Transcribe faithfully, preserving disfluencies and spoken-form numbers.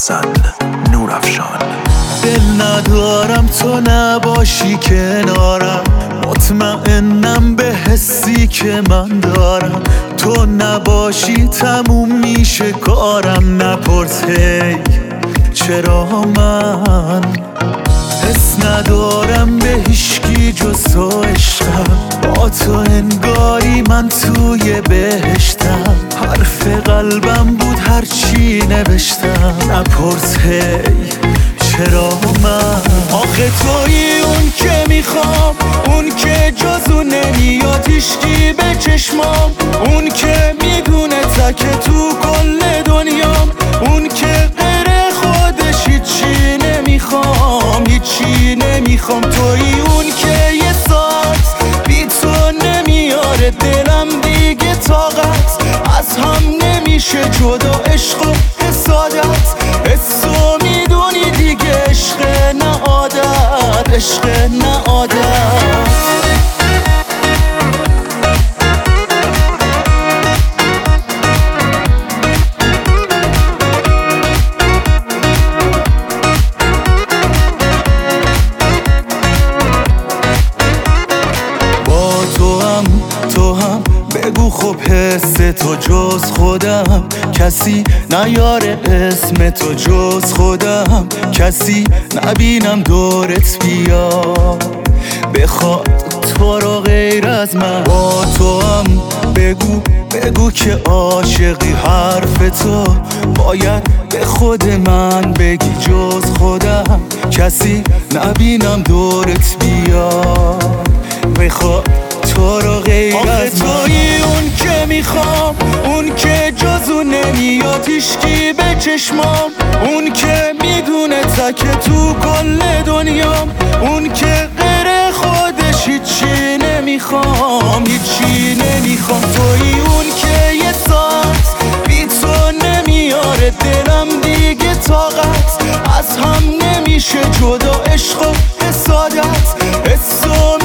حسن نورافشان. دل ندارم تو نباشی کنارم، مطمئنم به حسی که من دارم. تو نباشی تموم میشه کارم، نپرس هی چرا من حس ندارم به هیچکی جز تو عشقم. با تو انگاری من توی بهشتم، حرف قلبم بود هرچی نوشتم. نپرس هی چرا من. آخه تویی اون که میخوام، اون که جزو نمیاد هیچکی به چشمام، اون که میدونه تک تو کل دنیام، اون که غیر خودش هیچی نمیخوام، هیچی نمیخوام. تویی اون که یه ساعت بی تو نمیاره دلم دیگه طاقت، از هم نمیشه جدا عشق و حسادت. حسو میدونی دیگه عشق نه عادت، عشق نه عادت. تو هم بگو خب حس تو جز خودم کسی نیاره، اسم تو جز خودم کسی نبینم دورت بیا بخواد تو رو غیر از من. با تو هم بگو بگو که عاشقی، حرف تو باید به خود من بگی جز خودم کسی نبینم دورت بیا بخواد تو رو غیر از من. آخه تویی اون که میخوام، اون که جزو نمیاد هیچکی به چشمام، اون که میدونه تک تو کل دنیام، اون که غیر خودش هیچی نمیخوام، هیچی نمیخوام. تویی اون که یه ساعت بی تو نمیاره دلم دیگه طاقت، از هم نمیشه جدا عشق و حسادت. حسو